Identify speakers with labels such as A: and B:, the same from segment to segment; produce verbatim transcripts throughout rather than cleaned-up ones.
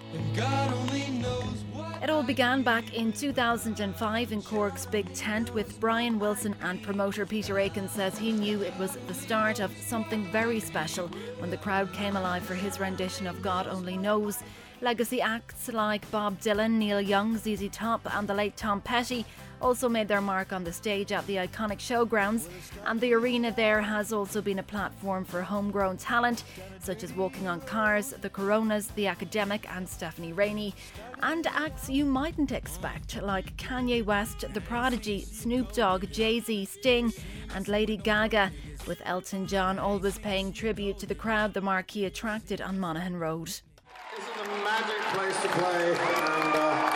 A: And God only knows what.
B: It all began back in two thousand five in Cork's Big Tent with Brian Wilson, and promoter Peter Aiken says he knew it was the start of something very special when the crowd came alive for his rendition of God Only Knows. Legacy acts like Bob Dylan, Neil Young, Z Z Top and the late Tom Petty also made their mark on the stage at the iconic showgrounds, and the arena there has also been a platform for homegrown talent such as Walking on Cars, The Coronas, The Academic and Stephanie Rainey, and acts you mightn't expect like Kanye West, The Prodigy, Snoop Dogg, Jay-Z, Sting and Lady Gaga, with Elton John always paying tribute to the crowd the marquee attracted on Monaghan Road.
C: This is a magic place to play, and uh,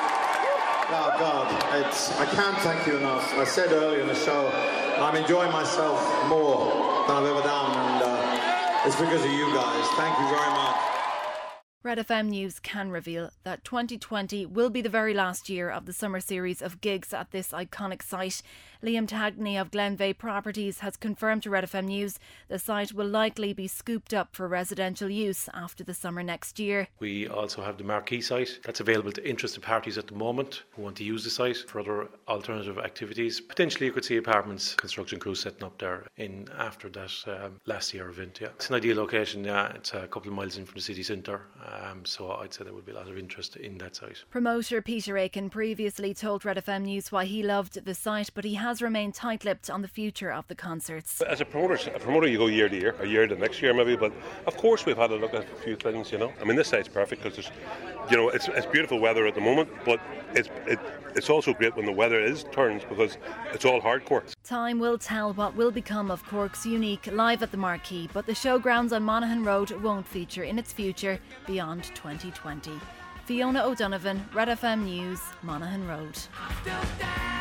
C: oh God, it's I can't thank you enough. I said earlier in the show, I'm enjoying myself more than I've ever done, and uh, it's because of you guys. Thank you very much.
B: Red F M News can reveal that twenty twenty will be the very last year of the summer series of gigs at this iconic site. Liam Tagney of Glenveigh Properties has confirmed to Red F M News the site will likely be scooped up for residential use after the summer next year.
D: We also have the Marquee site that's available to interested parties at the moment who want to use the site for other alternative activities. Potentially you could see apartments, construction crews setting up there in after that um, last year event. Yeah, it's an ideal location. Yeah, it's a couple of miles in from the city centre. Um, so I'd say there would be a lot of interest in that site.
B: Promoter Peter Aiken previously told Red F M News why he loved the site, but he has remained tight-lipped on the future of the concerts.
E: As a promoter, a promoter you go year to year, a year to next year maybe, but of course we've had a look at a few things, you know. I mean, this site's perfect because there's, you know, it's it's beautiful weather at the moment, but it's it, it's also great when the weather is turns because it's all hardcore.
B: Time will tell what will become of Cork's unique Live at the Marquee, but the showgrounds on Monaghan Road won't feature in its future beyond twenty twenty. Fiona O'Donovan, Red F M News, Monaghan Road.